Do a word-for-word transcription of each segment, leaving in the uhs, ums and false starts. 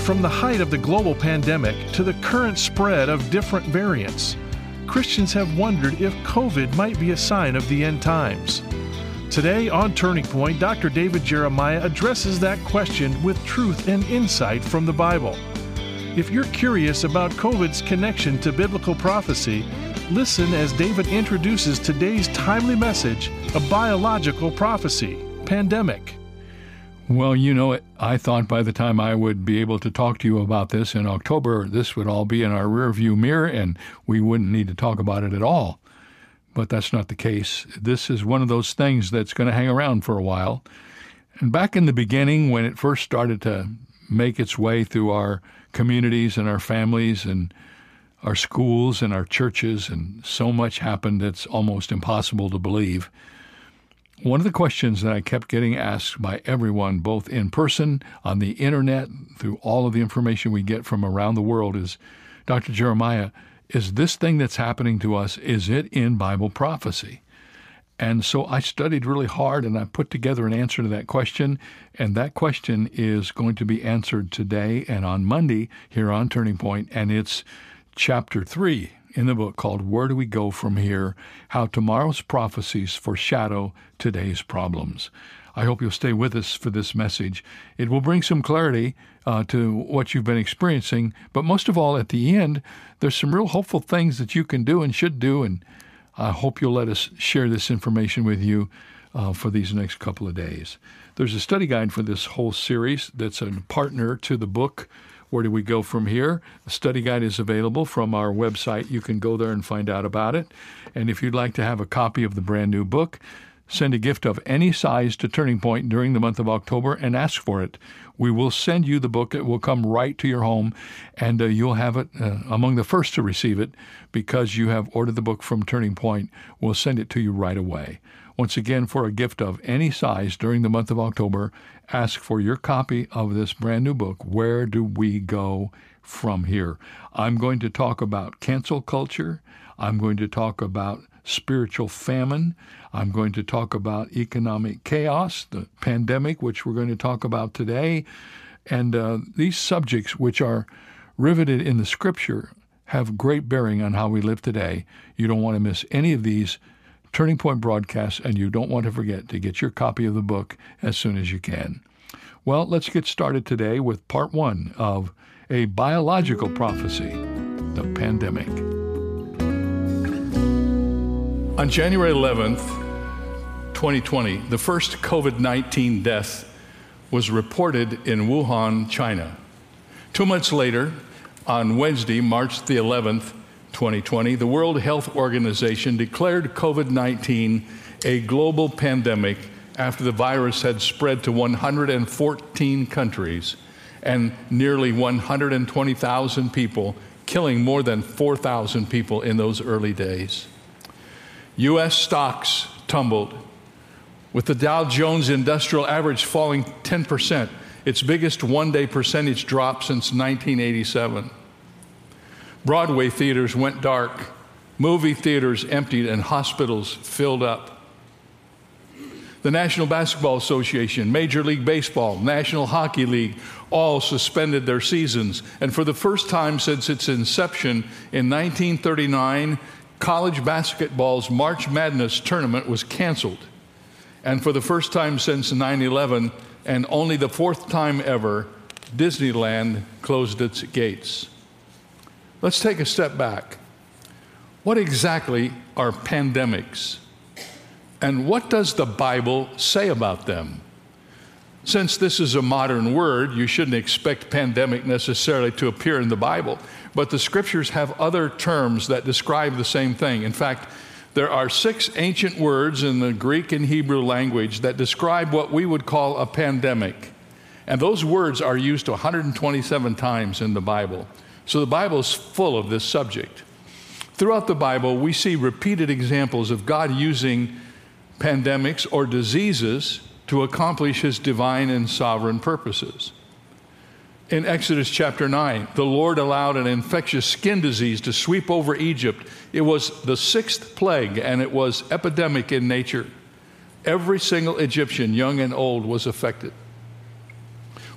From the height of the global pandemic to the current spread of different variants, Christians have wondered if COVID might be a sign of the end times. Today on Turning Point, Doctor David Jeremiah addresses that question with truth and insight from the Bible. If you're curious about COVID's connection to biblical prophecy, listen as David introduces today's timely message, a biological prophecy, pandemic. Well, you know, I thought by the time I would be able to talk to you about this in October, this would all be in our rearview mirror and we wouldn't need to talk about it at all. But that's not the case. This is one of those things that's going to hang around for a while. And back in the beginning, when it first started to make its way through our communities and our families and our schools and our churches, and so much happened it's almost impossible to believe. One of the questions that I kept getting asked by everyone, both in person, on the internet, through all of the information we get from around the world, is, Doctor Jeremiah, is this thing that's happening to us, is it in Bible prophecy? And so I studied really hard and I put together an answer to that question, and that question is going to be answered today and on Monday here on Turning Point, and it's chapter three in the book called Where Do We Go From Here? How Tomorrow's Prophecies Foreshadow Today's Problems. I hope you'll stay with us for this message. It will bring some clarity uh, to what you've been experiencing, but most of all, at the end, there's some real hopeful things that you can do and should do, and I hope you'll let us share this information with you uh, for these next couple of days. There's a study guide for this whole series that's a partner to the book, Where Do We Go From Here? The study guide is available from our website. You can go there and find out about it. And if you'd like to have a copy of the brand new book, send a gift of any size to Turning Point during the month of October and ask for it. We will send you the book. It will come right to your home, and uh, you'll have it uh, among the first to receive it because you have ordered the book from Turning Point. We'll send it to you right away. Once again, for a gift of any size during the month of October, ask for your copy of this brand new book, Where Do We Go From Here? I'm going to talk about cancel culture. I'm going to talk about spiritual famine. I'm going to talk about economic chaos, the pandemic, which we're going to talk about today. And uh, these subjects, which are riveted in the Scripture, have great bearing on how we live today. You don't want to miss any of these Turning Point broadcasts, and you don't want to forget to get your copy of the book as soon as you can. Well, let's get started today with part one of a biological prophecy, the pandemic. On January eleventh, twenty twenty, the first COVID nineteen death was reported in Wuhan, China. Two months later, on Wednesday, March the eleventh, twenty twenty, the World Health Organization declared COVID nineteen a global pandemic after the virus had spread to one hundred fourteen countries and nearly one hundred twenty thousand people, killing more than four thousand people in those early days. U S stocks tumbled, with the Dow Jones Industrial Average falling ten percent, its biggest one-day percentage drop since nineteen eighty-seven. Broadway theaters went dark, movie theaters emptied, and hospitals filled up. The National Basketball Association, Major League Baseball, National Hockey League all suspended their seasons. And for the first time since its inception in nineteen thirty-nine, college basketball's March Madness tournament was canceled. And for the first time since nine eleven, and only the fourth time ever, Disneyland closed its gates. Let's take a step back. What exactly are pandemics? And what does the Bible say about them? Since this is a modern word, you shouldn't expect pandemic necessarily to appear in the Bible. But the Scriptures have other terms that describe the same thing. In fact, there are six ancient words in the Greek and Hebrew language that describe what we would call a pandemic. And those words are used one hundred twenty-seven times in the Bible. So the Bible is full of this subject. Throughout the Bible, we see repeated examples of God using pandemics or diseases to accomplish His divine and sovereign purposes. In Exodus chapter nine, the Lord allowed an infectious skin disease to sweep over Egypt. It was the sixth plague, and it was epidemic in nature. Every single Egyptian, young and old, was affected.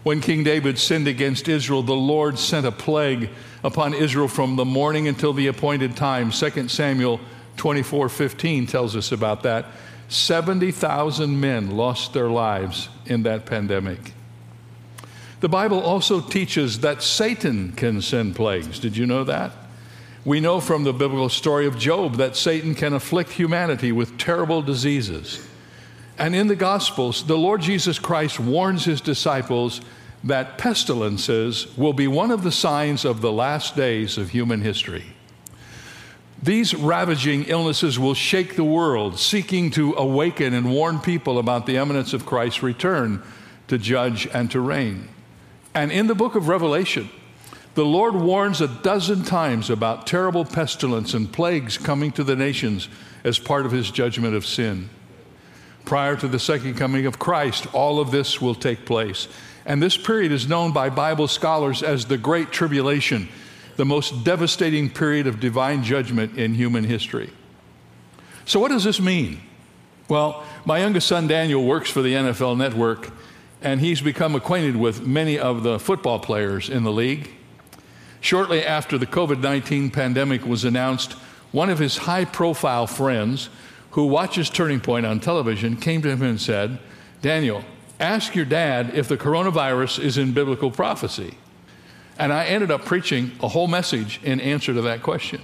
When King David sinned against Israel, the Lord sent a plague upon Israel from the morning until the appointed time. Second Samuel twenty-four fifteen tells us about that. seventy thousand men lost their lives in that pandemic. The Bible also teaches that Satan can send plagues. Did you know that? We know from the biblical story of Job that Satan can afflict humanity with terrible diseases. And in the Gospels, the Lord Jesus Christ warns his disciples that pestilences will be one of the signs of the last days of human history. These ravaging illnesses will shake the world, seeking to awaken and warn people about the imminence of Christ's return to judge and to reign. And in the book of Revelation, the Lord warns a dozen times about terrible pestilence and plagues coming to the nations as part of his judgment of sin. Prior to the second coming of Christ, all of this will take place. And this period is known by Bible scholars as the Great Tribulation, the most devastating period of divine judgment in human history. So what does this mean? Well, my youngest son Daniel works for the N F L Network, and he's become acquainted with many of the football players in the league. Shortly after the COVID nineteen pandemic was announced, one of his high-profile friends who watches Turning Point on television came to him and said, "Daniel, ask your dad if the coronavirus is in biblical prophecy." And I ended up preaching a whole message in answer to that question.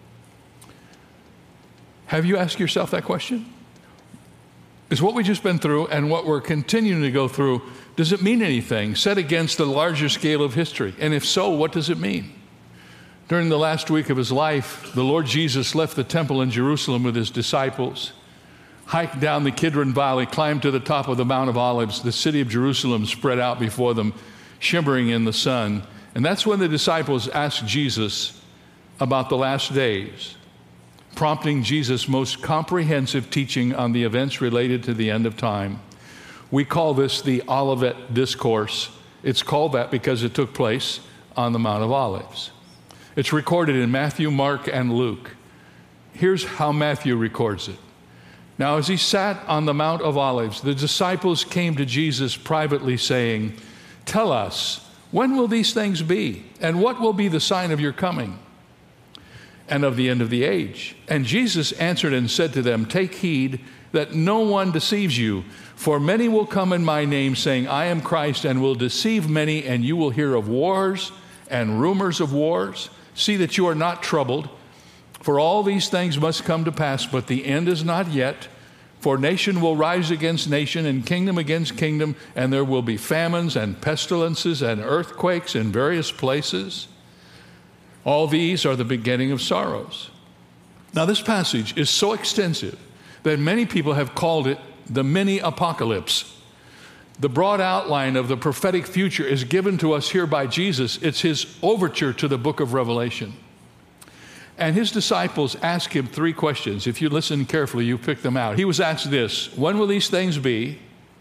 Have you asked yourself that question? Is what we've just been through and what we're continuing to go through, does it mean anything set against the larger scale of history? And if so, what does it mean? During the last week of his life, the Lord Jesus left the temple in Jerusalem with his disciples, hiked down the Kidron Valley, climbed to the top of the Mount of Olives. The city of Jerusalem spread out before them, shimmering in the sun. And that's when the disciples asked Jesus about the last days, prompting Jesus' most comprehensive teaching on the events related to the end of time. We call this the Olivet Discourse. It's called that because it took place on the Mount of Olives. It's recorded in Matthew, Mark, and Luke. Here's how Matthew records it. Now, as he sat on the Mount of Olives, the disciples came to Jesus privately saying, "Tell us, when will these things be? And what will be the sign of your coming and of the end of the age?" And Jesus answered and said to them, "Take heed that no one deceives you, for many will come in my name, saying, 'I am Christ,' and will deceive many, and you will hear of wars and rumors of wars. See that you are not troubled, for all these things must come to pass, but the end is not yet. For nation will rise against nation, and kingdom against kingdom, and there will be famines and pestilences and earthquakes in various places. All these are the beginning of sorrows." Now, this passage is so extensive that many people have called it the mini apocalypse. The broad outline of the prophetic future is given to us here by Jesus. It's his overture to the book of Revelation. And his disciples asked him three questions. If you listen carefully, you pick them out. He was asked this: when will these things be?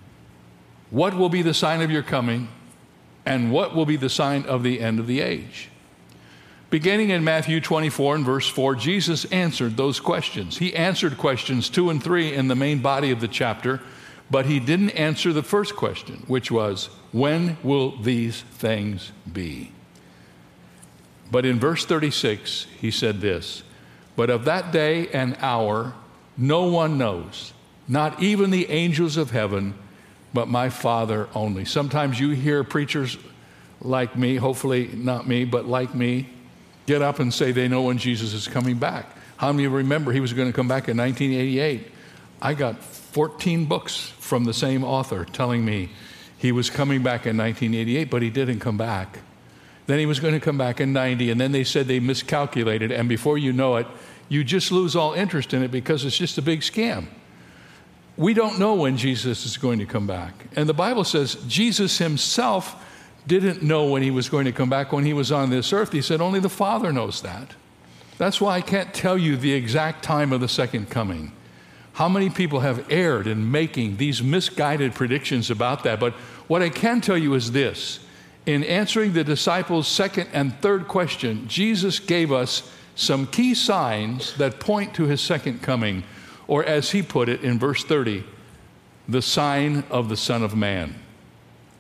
What will be the sign of your coming? And what will be the sign of the end of the age? Beginning in Matthew twenty-four and verse four, Jesus answered those questions. He answered questions two and three in the main body of the chapter, but he didn't answer the first question, which was, when will these things be? But in verse thirty-six, he said this: "But of that day and hour no one knows, not even the angels of heaven, but my Father only." Sometimes you hear preachers like me, hopefully not me, but like me, get up and say they know when Jesus is coming back. How many of you remember he was going to come back in nineteen eighty-eight? I got fourteen books from the same author telling me he was coming back in nineteen eighty-eight, but he didn't come back. Then he was going to come back in ninety, and then they said they miscalculated, and before you know it, you just lose all interest in it because it's just a big scam. We don't know when Jesus is going to come back. And the Bible says Jesus himself didn't know when he was going to come back when he was on this earth. He said only the Father knows that. That's why I can't tell you the exact time of the second coming. How many people have erred in making these misguided predictions about that? But what I can tell you is this: in answering the disciples' second and third question, Jesus gave us some key signs that point to his second coming, or as he put it in verse thirty, the sign of the Son of Man.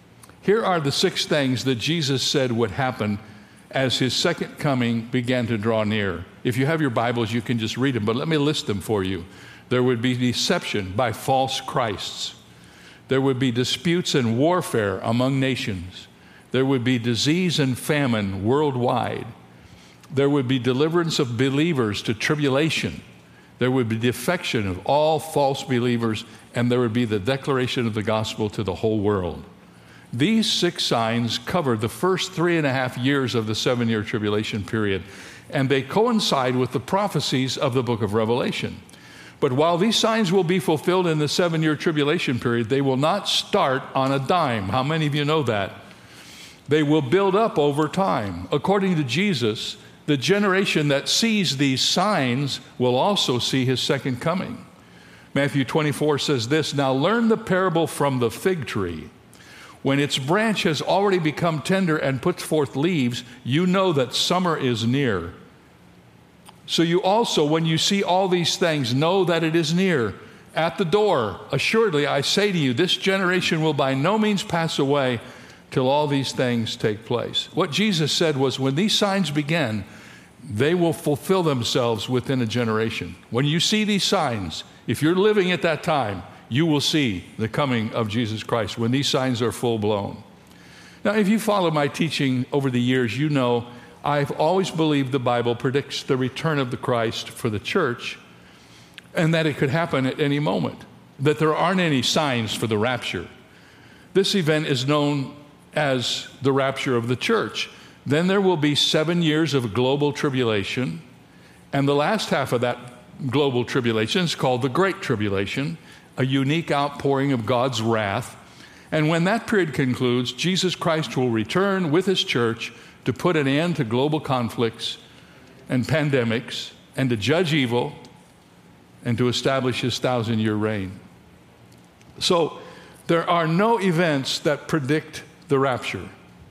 Here are the six things that Jesus said would happen as his second coming began to draw near. If you have your Bibles, you can just read them, but let me list them for you. There would be deception by false Christs. There would be disputes and warfare among nations. There would be disease and famine worldwide. There would be deliverance of believers to tribulation. There would be defection of all false believers, and there would be the declaration of the gospel to the whole world. These six signs cover the first three and a half years of the seven-year tribulation period, and they coincide with the prophecies of the book of Revelation. But while these signs will be fulfilled in the seven-year tribulation period, they will not start on a dime. How many of you know that? They will build up over time. According to Jesus, the generation that sees these signs will also see his second coming. Matthew twenty-four says this, "Now learn the parable from the fig tree. When its branch has already become tender and puts forth leaves, you know that summer is near. So you also, when you see all these things, know that it is near, at the door. Assuredly, I say to you, this generation will by no means pass away till all these things take place." What Jesus said was, when these signs begin, they will fulfill themselves within a generation. When you see these signs, if you're living at that time, you will see the coming of Jesus Christ when these signs are full blown. Now, if you follow my teaching over the years, you know I've always believed the Bible predicts the return of the Christ for the church, and that it could happen at any moment, that there aren't any signs for the rapture. This event is known as the rapture of the church. Then there will be seven years of global tribulation, and the last half of that global tribulation is called the Great Tribulation, a unique outpouring of God's wrath. And when that period concludes, Jesus Christ will return with his church to put an end to global conflicts and pandemics, and to judge evil, and to establish his thousand-year reign. So there are no events that predict the rapture.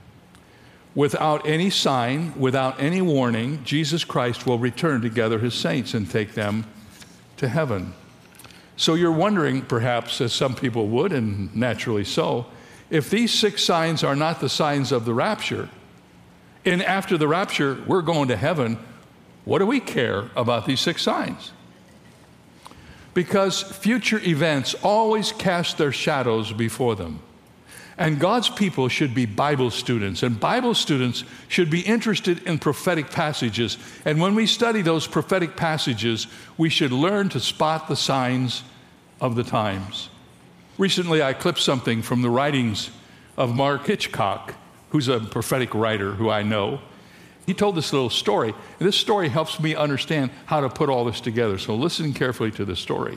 Without any sign, without any warning, Jesus Christ will return to gather his saints and take them to heaven. So you're wondering, perhaps, as some people would, and naturally so, if these six signs are not the signs of the rapture, and after the rapture, we're going to heaven, what do we care about these six signs? Because future events always cast their shadows before them. And God's people should be Bible students, and Bible students should be interested in prophetic passages. And when we study those prophetic passages, we should learn to spot the signs of the times. Recently, I clipped something from the writings of Mark Hitchcock, who's a prophetic writer who I know. He told this little story, and this story helps me understand how to put all this together. So listen carefully to the story.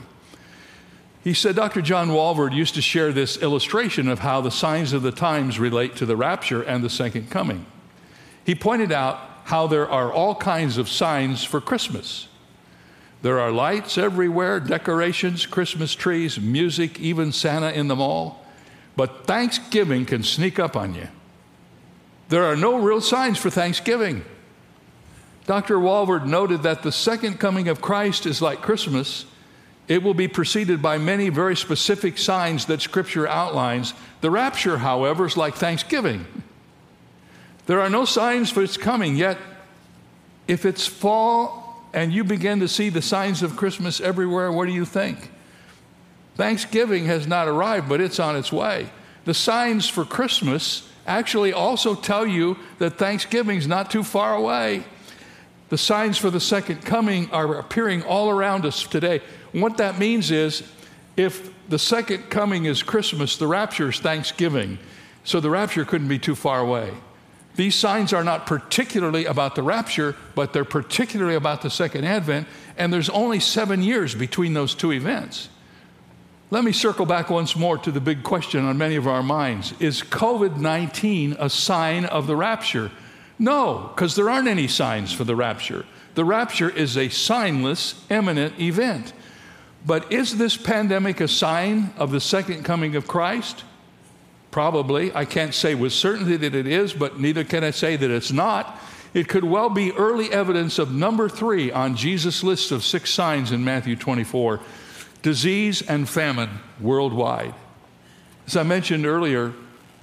He said Doctor John Walvoord used to share this illustration of how the signs of the times relate to the rapture and the second coming. He pointed out how there are all kinds of signs for Christmas. There are lights everywhere, decorations, Christmas trees, music, even Santa in the mall. But Thanksgiving can sneak up on you. There are no real signs for Thanksgiving. Doctor Walvoord noted that the second coming of Christ is like Christmas. It will be preceded by many very specific signs that Scripture outlines. The rapture, however, is like Thanksgiving. There are no signs for its coming, yet if it's fall and you begin to see the signs of Christmas everywhere, what do you think? Thanksgiving has not arrived, but it's on its way. The signs for Christmas actually also tell you that Thanksgiving's not too far away. The signs for the second coming are appearing all around us today. What that means is, if the second coming is Christmas, the rapture is Thanksgiving. So the rapture couldn't be too far away. These signs are not particularly about the rapture, but they're particularly about the second advent, and there's only seven years between those two events. Let me circle back once more to the big question on many of our minds. Is COVID nineteen a sign of the rapture? No, because there aren't any signs for the rapture. The rapture is a signless, imminent event. But is this pandemic a sign of the second coming of Christ? Probably. I can't say with certainty that it is, but neither can I say that it's not. It could well be early evidence of number three on Jesus' list of six signs in Matthew twenty-four, disease and famine worldwide. As I mentioned earlier,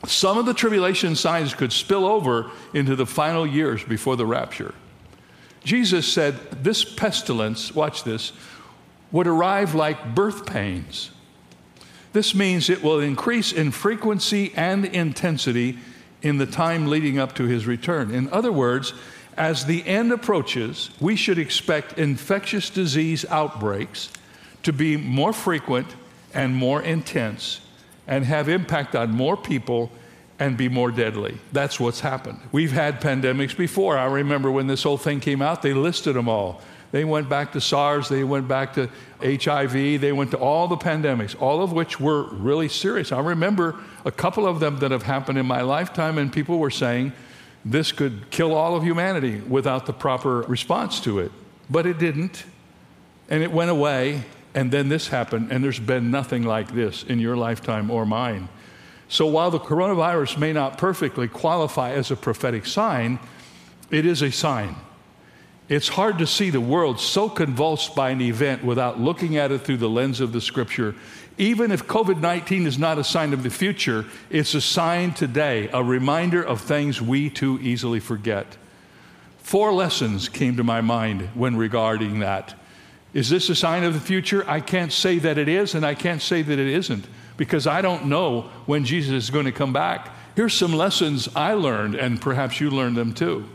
Some of the tribulation signs could spill over into the final years before the rapture. Jesus said this pestilence, watch this, would arrive like birth pains. This means it will increase in frequency and intensity in the time leading up to his return. In other words, as the end approaches, we should expect infectious disease outbreaks to be more frequent and more intense and have impact on more people and be more deadly. That's what's happened. We've had pandemics before. I remember when this whole thing came out, they listed them all. They went back to SARS, they went back to H I V, they went to all the pandemics, all of which were really serious. I remember a couple of them that have happened in my lifetime, and people were saying this could kill all of humanity without the proper response to it. But it didn't, and it went away, and then this happened, and there's been nothing like this in your lifetime or mine. So while the coronavirus may not perfectly qualify as a prophetic sign, it is a sign. It's hard to see the world so convulsed by an event without looking at it through the lens of the Scripture. Even if COVID nineteen is not a sign of the future, it's a sign today, a reminder of things we too easily forget. Four lessons came to my mind when regarding that. Is this a sign of the future? I can't say that it is, and I can't say that it isn't, because I don't know when Jesus is going to come back. Here's some lessons I learned, and perhaps you learned them too.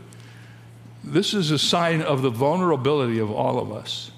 This is a sign of the vulnerability of all of us.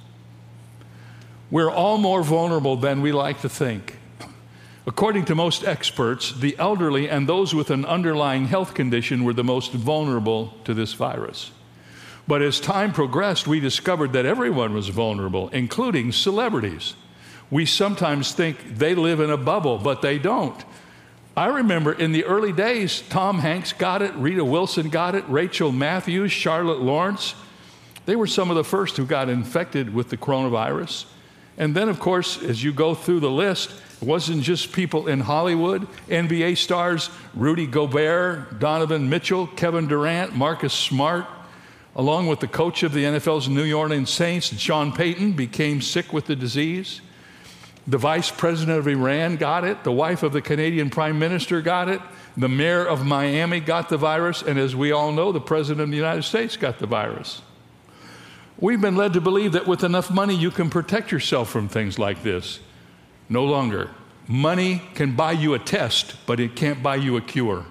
We're all more vulnerable than we like to think. According to most experts, the elderly and those with an underlying health condition were the most vulnerable to this virus. But as time progressed, we discovered that everyone was vulnerable, including celebrities. We sometimes think they live in a bubble, but they don't. I remember in the early days, Tom Hanks got it, Rita Wilson got it, Rachel Matthews, Charlotte Lawrence. They were some of the first who got infected with the coronavirus. And then, of course, as you go through the list, it wasn't just people in Hollywood. N B A stars Rudy Gobert, Donovan Mitchell, Kevin Durant, Marcus Smart, along with the coach of the N F L's New Orleans Saints, Sean Payton, became sick with the disease. The vice president of Iran got it. The wife of the Canadian prime minister got it. The mayor of Miami got the virus. And as we all know, the president of the United States got the virus. We've been led to believe that with enough money, you can protect yourself from things like this. No longer. Money can buy you a test, but it can't buy you a cure.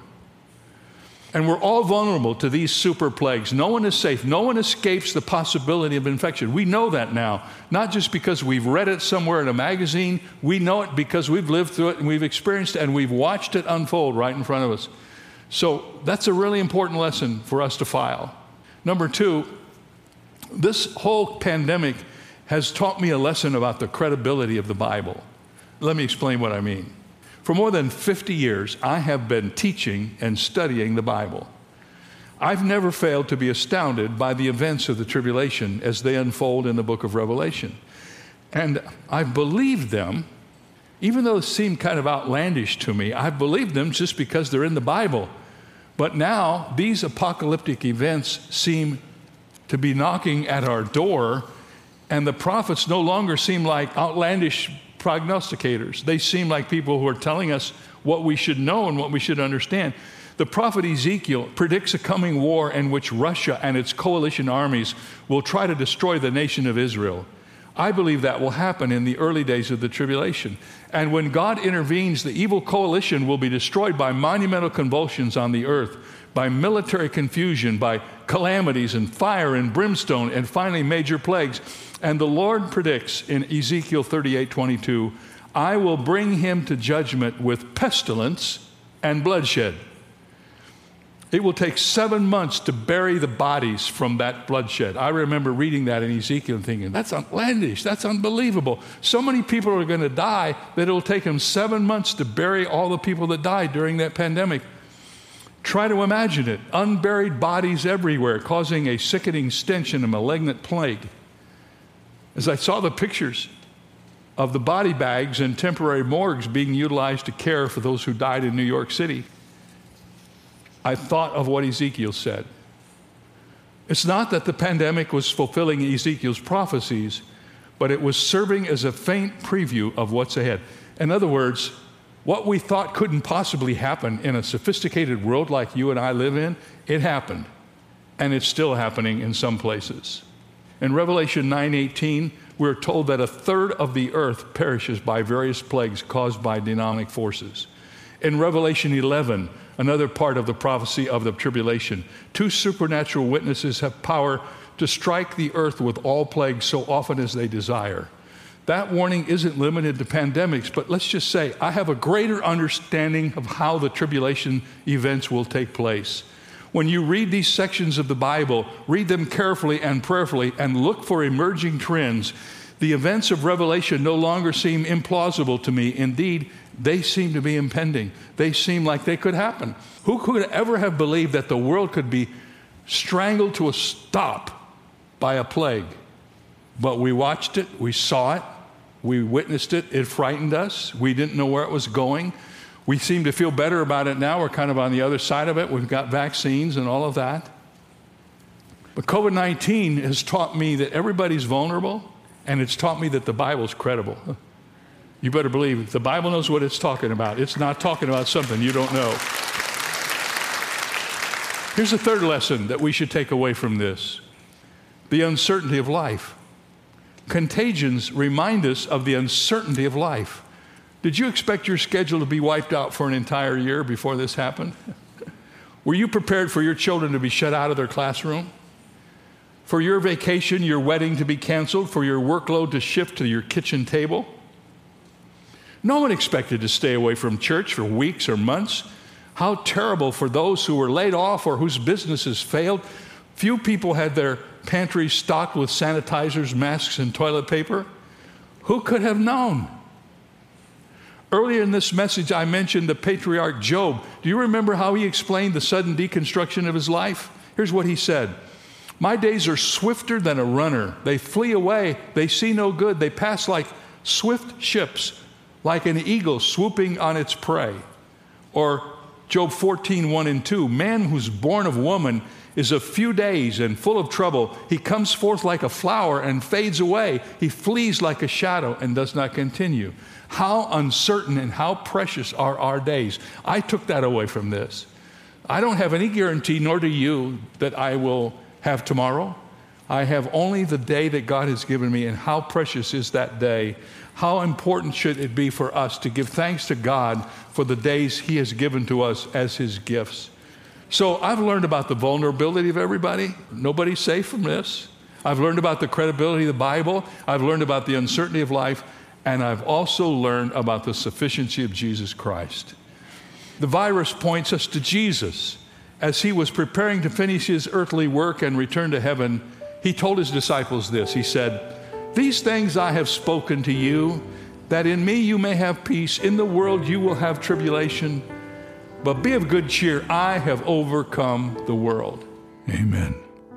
And we're all vulnerable to these super plagues. No one is safe. No one escapes the possibility of infection. We know that now, not just because we've read it somewhere in a magazine. We know it because we've lived through it and we've experienced it and we've watched it unfold right in front of us. So that's a really important lesson for us to file. Number two, this whole pandemic has taught me a lesson about the credibility of the Bible. Let me explain what I mean. For more than fifty years, I have been teaching and studying the Bible. I've never failed to be astounded by the events of the tribulation as they unfold in the book of Revelation. And I've believed them, even though it seemed kind of outlandish to me. I've believed them just because they're in the Bible. But now, these apocalyptic events seem to be knocking at our door, and the prophets no longer seem like outlandish prognosticators. They seem like people who are telling us what we should know and what we should understand. The prophet Ezekiel predicts a coming war in which Russia and its coalition armies will try to destroy the nation of Israel. I believe that will happen in the early days of the tribulation. And when God intervenes, the evil coalition will be destroyed by monumental convulsions on the earth, by military confusion, by calamities and fire and brimstone, and finally major plagues. And the Lord predicts in Ezekiel thirty-eight twenty-two, I will bring him to judgment with pestilence and bloodshed. It will take seven months to bury the bodies from that bloodshed. I remember reading that in Ezekiel and thinking, that's outlandish, that's unbelievable. So many people are going to die that it will take them seven months to bury all the people that died during that pandemic. Try to imagine it. Unburied bodies everywhere, causing a sickening stench and a malignant plague. As I saw the pictures of the body bags and temporary morgues being utilized to care for those who died in New York City, I thought of what Ezekiel said. It's not that the pandemic was fulfilling Ezekiel's prophecies, but it was serving as a faint preview of what's ahead. In other words, What we thought couldn't possibly happen in a sophisticated world like you and I live in, it happened. And it's still happening in some places. In Revelation nine eighteen, we're told that a third of the earth perishes by various plagues caused by demonic forces. In Revelation eleven, another part of the prophecy of the tribulation, two supernatural witnesses have power to strike the earth with all plagues so often as they desire. That warning isn't limited to pandemics, but let's just say I have a greater understanding of how the tribulation events will take place. When you read these sections of the Bible, read them carefully and prayerfully and look for emerging trends. The events of Revelation no longer seem implausible to me. Indeed, they seem to be impending. They seem like they could happen. Who could ever have believed that the world could be strangled to a stop by a plague? But we watched it, we saw it, we witnessed it, it frightened us. We didn't know where it was going. We seem to feel better about it now. We're kind of on the other side of it. We've got vaccines and all of that. But COVID nineteen has taught me that everybody's vulnerable, and it's taught me that the Bible's credible. You better believe the Bible knows what it's talking about. It's not talking about something you don't know. Here's a third lesson that we should take away from this: the uncertainty of life. Contagions remind us of the uncertainty of life. Did you expect your schedule to be wiped out for an entire year before this happened? Were you prepared for your children to be shut out of their classroom? For your vacation, your wedding to be canceled? For your workload to shift to your kitchen table? No one expected to stay away from church for weeks or months. How terrible for those who were laid off or whose businesses failed. Few people had their pantries stocked with sanitizers, masks, and toilet paper. Who could have known? Earlier in this message, I mentioned the patriarch Job. Do you remember how he explained the sudden deconstruction of his life? Here's what he said: "My days are swifter than a runner. They flee away. They see no good. They pass like swift ships, like an eagle swooping on its prey." Or Job fourteen, one and two, "Man who's born of woman is of few days and full of trouble. He comes forth like a flower and fades away. He flees like a shadow and does not continue." How uncertain and how precious are our days. I took that away from this. I don't have any guarantee, nor do you, that I will have tomorrow. I have only the day that God has given me, and how precious is that day. How important should it be for us to give thanks to God for the days He has given to us as His gifts. So I've learned about the vulnerability of everybody. Nobody's safe from this. I've learned about the credibility of the Bible. I've learned about the uncertainty of life. And I've also learned about the sufficiency of Jesus Christ. The virus points us to Jesus. As He was preparing to finish His earthly work and return to heaven, He told His disciples this. He said, "These things I have spoken to you, that in me you may have peace. In the world you will have tribulation, but be of good cheer. I have overcome the world." Amen.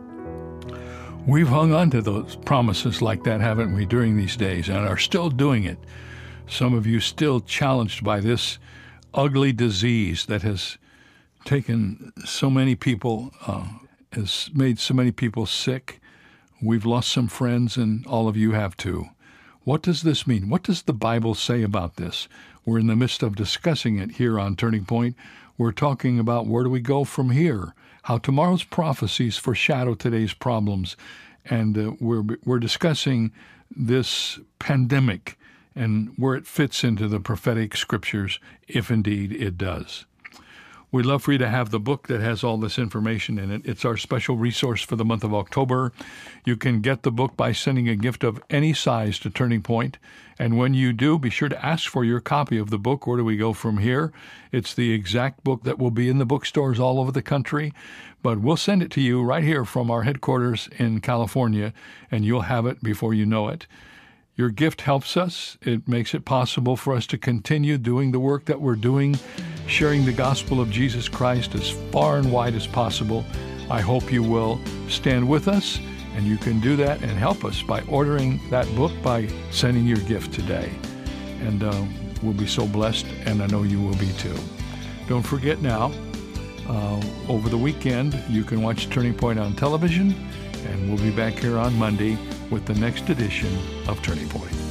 We've hung on to those promises like that, haven't we, during these days, and are still doing it. Some of you still challenged by this ugly disease that has taken so many people, uh, has made so many people sick. We've lost some friends, and all of you have too. What does this mean? What does the Bible say about this? We're in the midst of discussing it here on Turning Point. We're talking about where do we go from here? How tomorrow's prophecies foreshadow today's problems. And uh, we're we're discussing this pandemic and where it fits into the prophetic scriptures, if indeed it does. We'd love for you to have the book that has all this information in it. It's our special resource for the month of October. You can get the book by sending a gift of any size to Turning Point. And when you do, be sure to ask for your copy of the book. Where do we go from here? It's the exact book that will be in the bookstores all over the country. But we'll send it to you right here from our headquarters in California, and you'll have it before you know it. Your gift helps us. It makes it possible for us to continue doing the work that we're doing, sharing the gospel of Jesus Christ as far and wide as possible. I hope you will stand with us, and you can do that and help us by ordering that book, by sending your gift today. And uh, we'll be so blessed, and I know you will be too. Don't forget now, uh, over the weekend, you can watch Turning Point on television, and we'll be back here on Monday with the next edition of Turning Point.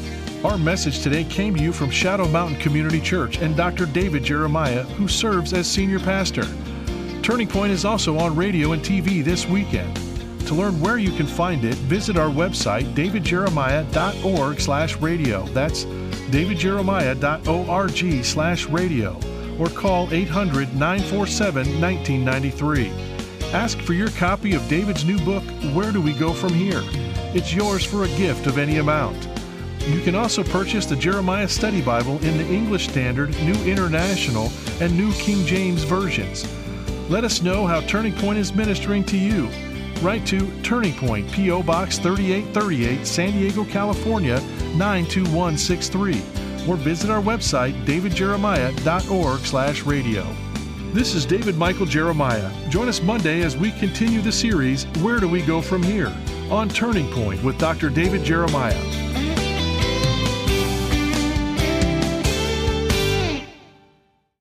Our message today came to you from Shadow Mountain Community Church and Doctor David Jeremiah, who serves as senior pastor. Turning Point is also on radio and T V this weekend. To learn where you can find it, visit our website, david jeremiah dot org slash radio. That's david jeremiah dot org slash radio. Or call eight hundred, nine four seven, one nine nine three. Ask for your copy of David's new book, Where Do We Go From Here? It's yours for a gift of any amount. You can also purchase the Jeremiah Study Bible in the English Standard, New International, and New King James versions. Let us know how Turning Point is ministering to you. Write to Turning Point, P O. Box thirty-eight thirty-eight, San Diego, California, nine two one six three. Or visit our website, david jeremiah dot org slash radio. This is David Michael Jeremiah. Join us Monday as we continue the series, Where Do We Go From Here? On Turning Point with Doctor David Jeremiah.